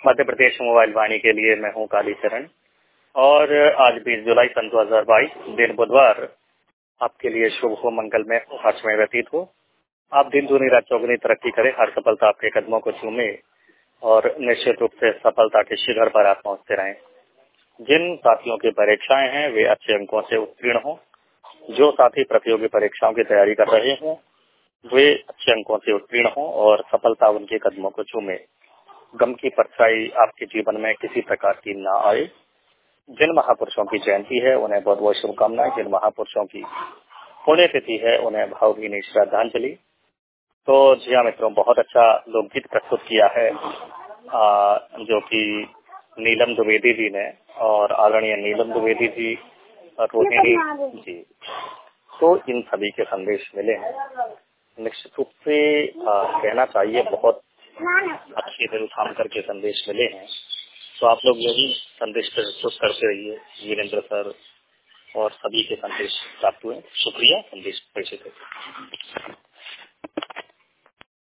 Madhya Pradesh mobile वाणी के लिए मैं हूं कालीचरण और आज 20 जुलाई सन 2022 दिन बुधवार आपके लिए शुभ हो, मंगलमय हो, हर्षमय व्यतीत हो। आप दिन दूनी रात चौगुनी तरक्की करें, हर सफलता आपके कदमों को चूमे और निश्चित रूप से सफलता के शिखर पर आप पहुंचते रहें। जिन साथियों की परीक्षाएं हैं वे अच्छे अंकों से उत्तीर्ण हों। जो साथी प्रतियोगी परीक्षाओं की तैयारी कर रहे हों वे अच्छे अंकों से उत्तीर्ण हों और सफलता उनके कदमों को चूमे। गम की परछाई आपके जीवन में किसी प्रकार की ना आए। जिन महापुरुषों की जयंती है उन्हें बहुत बहुत शुभकामनाएं। जिन महापुरुषों की पुण्यतिथि है उन्हें भावभीनी श्रद्धांजलि। तो जी हाँ मित्रों, बहुत अच्छा लोकगीत प्रस्तुत किया है जो कि नीलम द्विवेदी जी ने, और आदरणीय नीलम द्विवेदी जी, रोहिणी जी, तो इन सभी के संदेश मिले हैं। निश्चित रूप से कहना चाहिए बहुत अच्छे दिल थाम करके संदेश मिले हैं। तो आप लोग यही संदेश प्रस्तुत करते रहिए। वीरेंद्र सर और सभी के संदेश प्राप्त हुए। शुक्रिया संदेश प्रेषित है।